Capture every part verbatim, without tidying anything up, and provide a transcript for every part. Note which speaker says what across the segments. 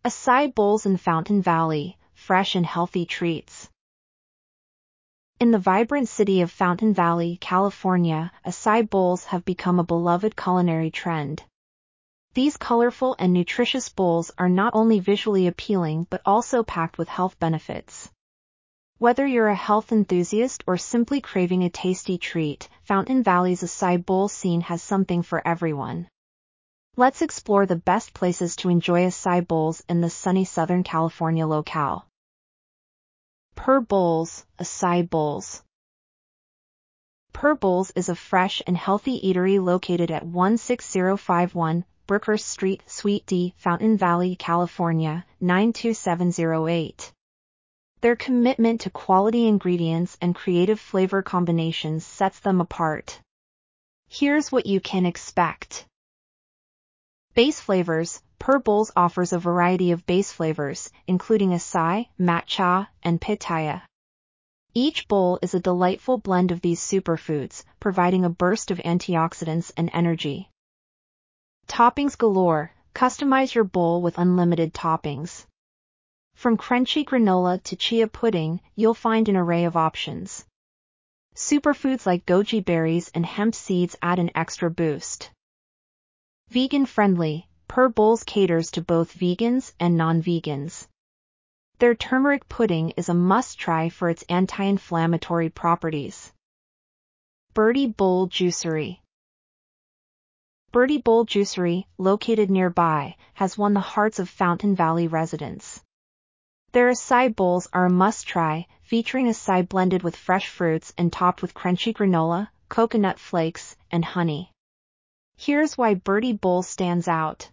Speaker 1: Acai bowls in Fountain Valley, fresh and healthy treats. In the vibrant city of Fountain Valley, California, acai bowls have become a beloved culinary trend. These colorful and nutritious bowls are not only visually appealing but also packed with health benefits. Whether you're a health enthusiast or simply craving a tasty treat, Fountain Valley's acai bowl scene has something for everyone. Let's explore the best places to enjoy acai bowls in the sunny Southern California locale. Per Bowls, Acai Bowls. Per Bowls is a fresh and healthy eatery located at one six zero five one Brookhurst Street, Suite D, Fountain Valley, California, nine two seven zero eight. Their commitment to quality ingredients and creative flavor combinations sets them apart. Here's what you can expect. Base flavors. Per Bowls offers a variety of base flavors, including acai, matcha, and pitaya. Each bowl is a delightful blend of these superfoods, providing a burst of antioxidants and energy. Toppings galore. Customize your bowl with unlimited toppings. From crunchy granola to chia pudding, you'll find an array of options. Superfoods like goji berries and hemp seeds add an extra boost. Vegan-friendly. Per Bowls caters to both vegans and non-vegans. Their turmeric pudding is a must-try for its anti-inflammatory properties. Birdie Bowl Juicery. Birdie Bowl Juicery, located nearby, has won the hearts of Fountain Valley residents. Their acai bowls are a must-try, featuring acai blended with fresh fruits and topped with crunchy granola, coconut flakes, and honey. Here's why Birdie Bowl stands out.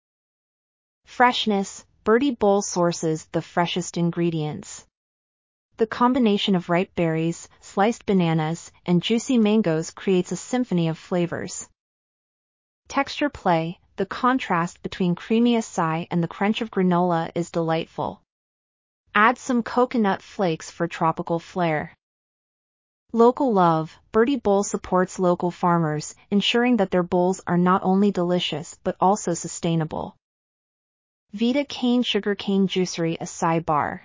Speaker 1: Freshness. Birdie Bowl sources the freshest ingredients. The combination of ripe berries, sliced bananas, and juicy mangoes creates a symphony of flavors. Texture play. The contrast between creamy acai and the crunch of granola is delightful. Add some coconut flakes for tropical flair. Local love. Birdie Bowl supports local farmers, ensuring that their bowls are not only delicious but also sustainable. Vita Cane Sugarcane Juicery Acai Bar.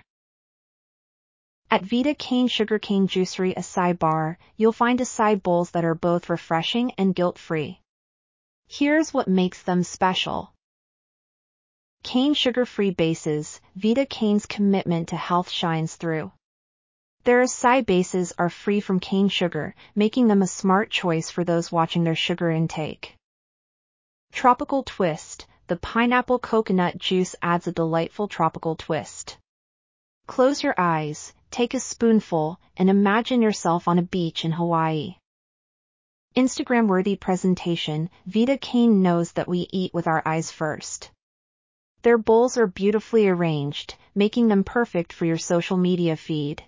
Speaker 1: At Vita Cane Sugarcane Juicery Acai Bar, you'll find acai bowls that are both refreshing and guilt-free. Here's what makes them special. Cane sugar-free bases. Vita Cane's commitment to health shines through. Their acai bases are free from cane sugar, making them a smart choice for those watching their sugar intake. Tropical Twist. The pineapple coconut juice adds a delightful tropical twist. Close your eyes, take a spoonful, and imagine yourself on a beach in Hawaii. Instagram-worthy presentation. Vita Cane knows that we eat with our eyes first. Their bowls are beautifully arranged, making them perfect for your social media feed.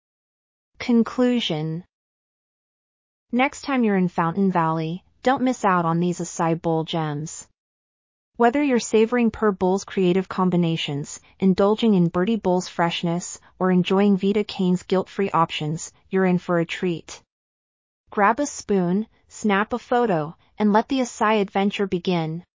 Speaker 1: Conclusion. Next time you're in Fountain Valley, don't miss out on these acai bowl gems. Whether you're savoring Per Bowl's creative combinations, indulging in Birdie Bowl's freshness, or enjoying Vita Cane's guilt-free options, you're in for a treat. Grab a spoon, snap a photo, and let the acai adventure begin.